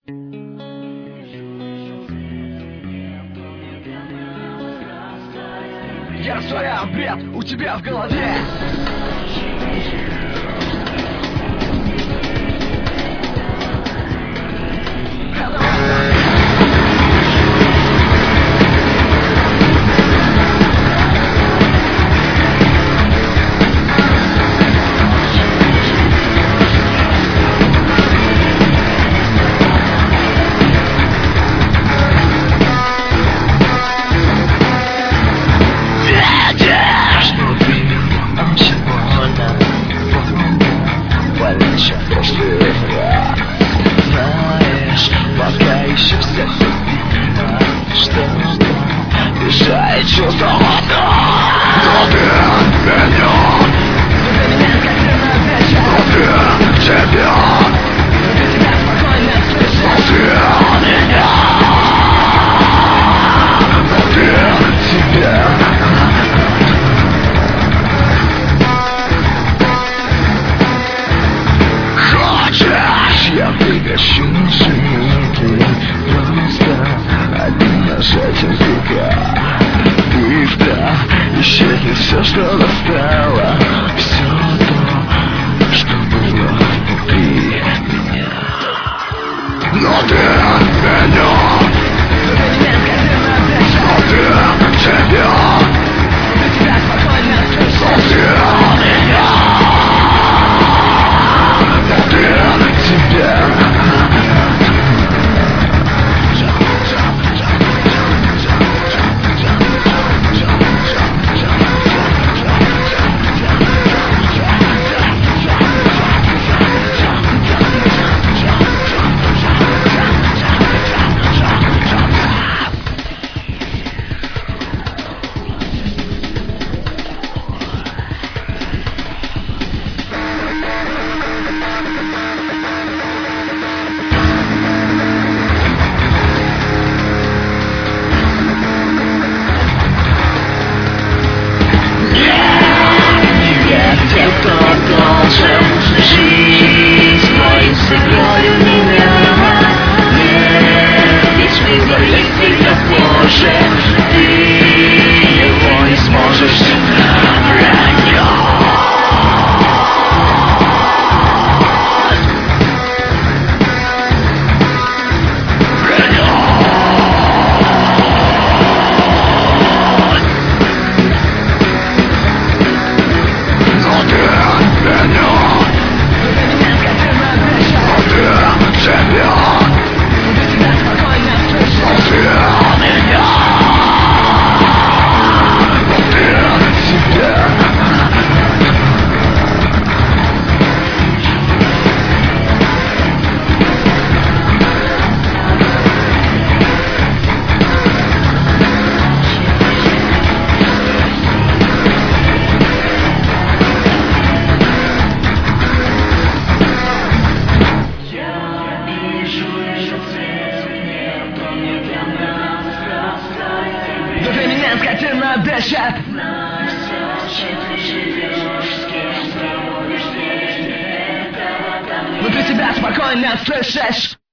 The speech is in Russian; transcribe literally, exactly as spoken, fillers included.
Я растворяю бред у тебя в голове. Знаешь, пока еще все видно, что-то мешает чувствоваться. Но ты меня, но ты тебя, но ты меня, но ты тебя. Я прекращу жить, просто одним нажатием круга. Быстро исчезнет все, что достало, все то, что было внутри меня. Но ты меня, но ты тебя, но ты меня. Скотина дышит. Внутри тебя спокойно слышишь.